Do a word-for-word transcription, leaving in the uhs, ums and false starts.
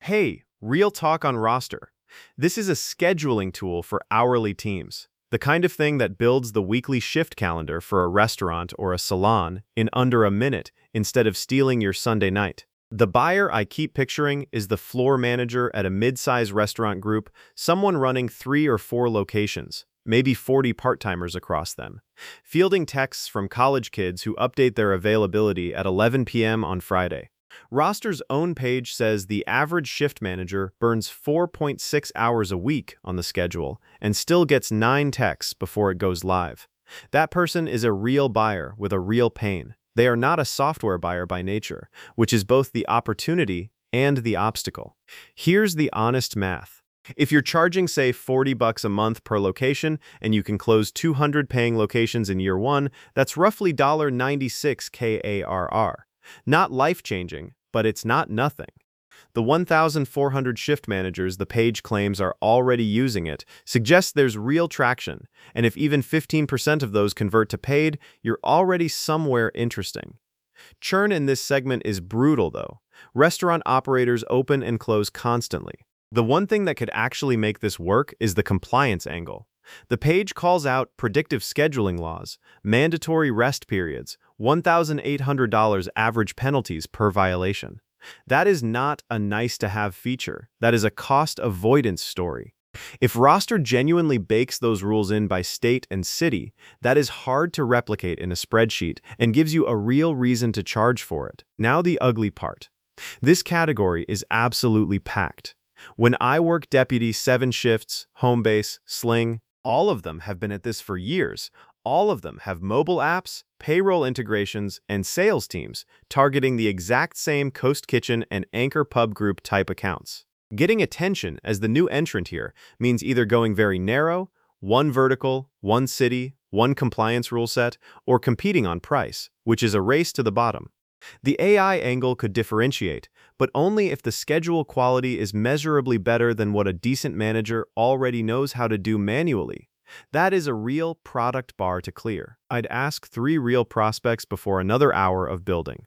Hey, Real Talk on Roster. This is a scheduling tool for hourly teams. The kind of thing that builds the weekly shift calendar for a restaurant or a salon in under a minute instead of stealing your Sunday night. The buyer I keep picturing is the floor manager at a mid-size restaurant group, someone running three or four locations, maybe forty part-timers across them, fielding texts from college kids who update their availability at eleven p m on Friday. Roster's own page says the average shift manager burns four point six hours a week on the schedule and still gets nine texts before it goes live. That person is a real buyer with a real pain. They are not a software buyer by nature, which is both the opportunity and the obstacle. Here's the honest math. If you're charging, say, forty bucks a month per location and you can close two hundred paying locations in year one, that's roughly ninety-six K A R R. Not life-changing, but it's not nothing. The one thousand four hundred shift managers the page claims are already using it suggests there's real traction, and if even fifteen percent of those convert to paid, you're already somewhere interesting. Churn in this segment is brutal, though. Restaurant operators open and close constantly. The one thing that could actually make this work is the compliance angle. The page calls out predictive scheduling laws, mandatory rest periods, one thousand eight hundred dollars average penalties per violation. That is not a nice-to-have feature. That is a cost avoidance story. If Roster genuinely bakes those rules in by state and city, that is hard to replicate in a spreadsheet and gives you a real reason to charge for it. Now the ugly part. This category is absolutely packed. When I work deputy seven shifts, Homebase, Sling, all of them have been at this for years. All of them have mobile apps, payroll integrations, and sales teams targeting the exact same Coast Kitchen and Anchor Pub Group type accounts. Getting attention as the new entrant here means either going very narrow, one vertical, one city, one compliance rule set, or competing on price, which is a race to the bottom. The A I angle could differentiate, but only if the schedule quality is measurably better than what a decent manager already knows how to do manually. That is a real product bar to clear. I'd ask three real prospects before another hour of building.